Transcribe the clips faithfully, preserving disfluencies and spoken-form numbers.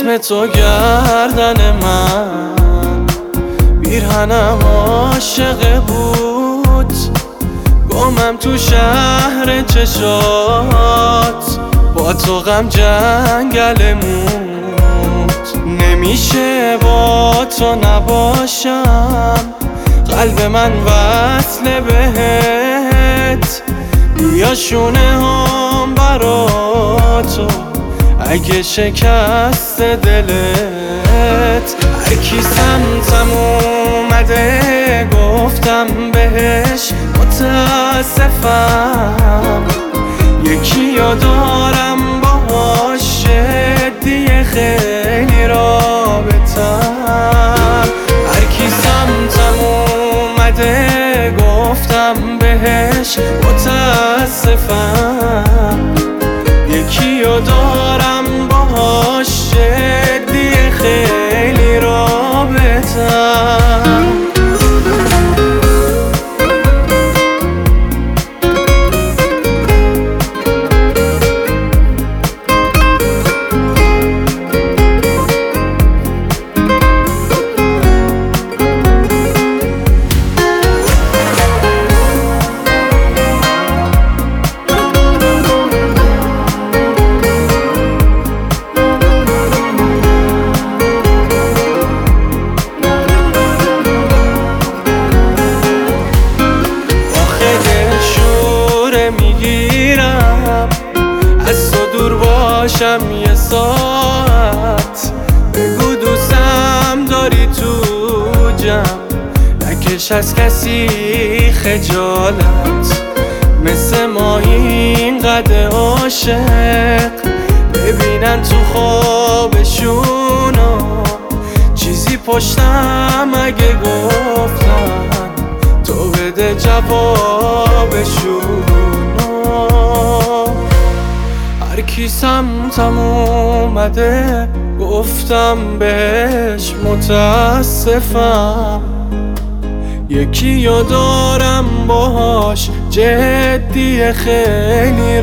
اسم تو گردن من، پیرهنم عاشق بود، گمم تو شهر چشات، با تو غم جنگل موت. نمیشه با تو نباشم، قلب من وصل بهت، بیا شونه هم برا تو اگه شکست دلت. هر کی سمتم اومده گفتم بهش متاسفم، یکی رو دارم باهاش جدیه خیلی رابطم. هر کی سمتم اومده گفتم بهش متاسفم، یکی رو دارم باهاش جدیه خیلی رابطم. از تو دور باشم یه ساعت، بگو دوستم داری تو جمع، نکش از کسی خجالت، مثل ما اینقدر عاشق ببینن تو خوابشونو، چیزی پشتم اگه گفتن تو بده جوابشونو. هر کی سمتم اومده گفتم بهش متاسفم، یکی رو دارم باهاش جدیه خیلی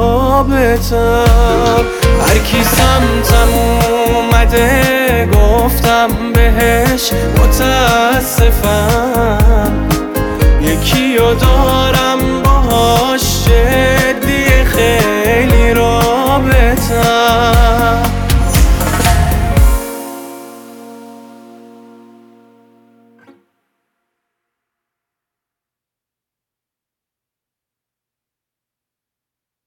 رابطم. هر کی سمتم اومده گفتم بهش متاسفم، یکی رو دارم باهاش